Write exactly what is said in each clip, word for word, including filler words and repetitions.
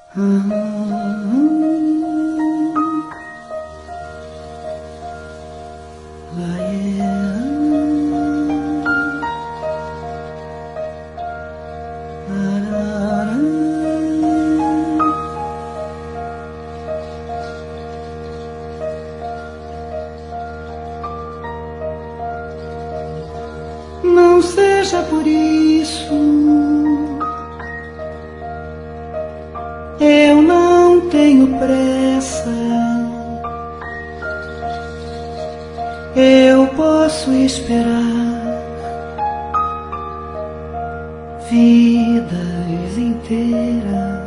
Não seja por isso, eu não tenho pressa, eu posso esperar vidas inteiras,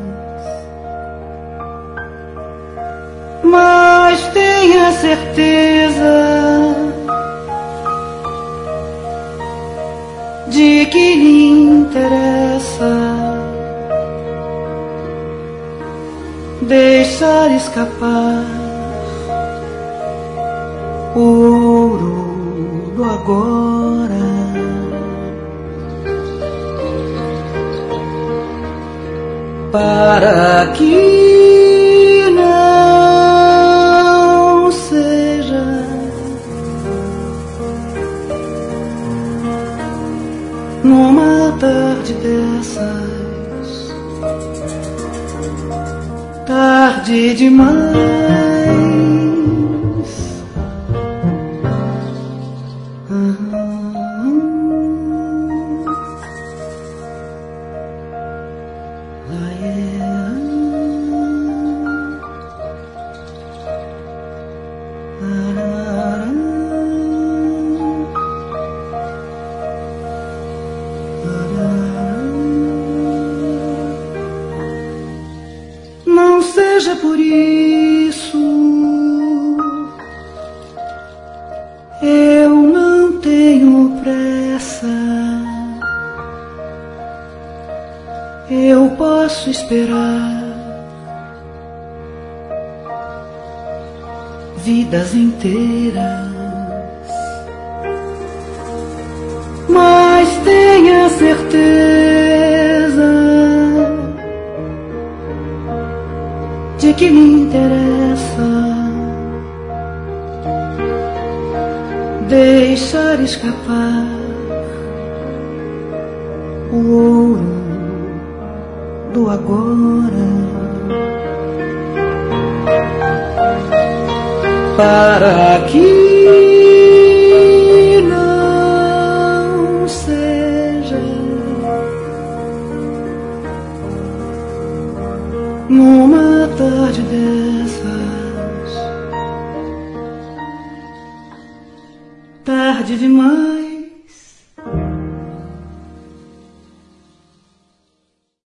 mas tenha certeza de que lhe interessa deixar escapar o ouro do agora. Para que não seja numa tarde dessas, tarde demais. Não seja por isso, eu não tenho pressa, eu posso esperar vidas inteiras, mas tenha certeza de que me interessa deixar escapar o ouro do agora. Para que não seja numa tarde dessas, tarde demais.